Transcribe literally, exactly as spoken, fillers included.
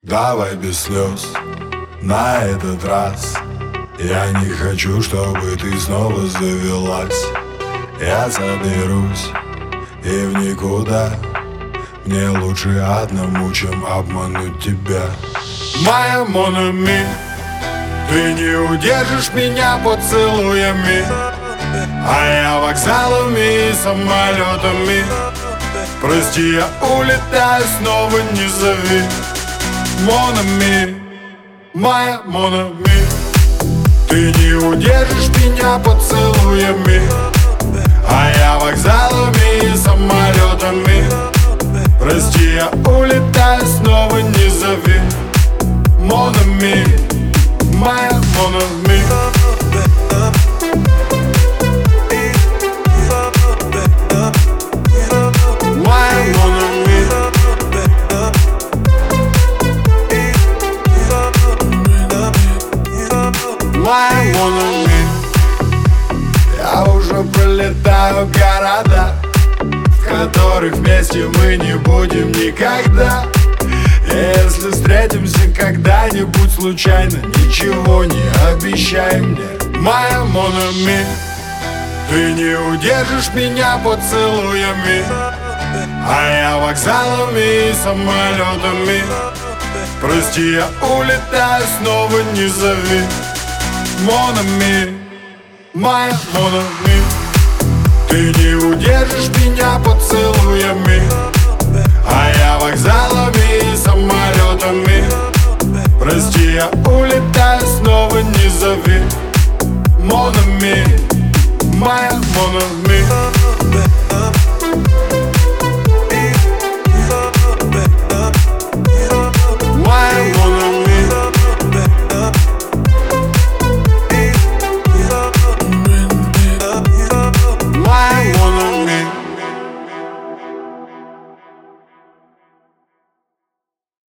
Давай без слез на этот раз. Я не хочу, чтобы ты снова завелась. Я заберусь и в никуда. Мне лучше одному, чем обмануть тебя. Моя Mon Ami, ты не удержишь меня поцелуями, а я вокзалами и самолетами. Прости, я улетаю, снова не зови. Mon Ami, моя Mon Ami, ты не удержишь меня поцелуями, а я вокзалами и самолетами. Прости, я улетаю, снова не зови. Mon Ami, моя Mon Ami. Я уже пролетаю города, в которых вместе мы не будем никогда. Если встретимся когда-нибудь случайно, ничего не обещай мне. Моя Mon Ami, ты не удержишь меня поцелуями, а я вокзалами и самолетами. Прости, я улетаю, снова не зови. Mon Ami, моя Mon Ami, ты не удержишь меня поцелуями, а я вокзалами и самолетами. Прости, я улетаю, снова не зови. Mon Ami, моя Mon Ami.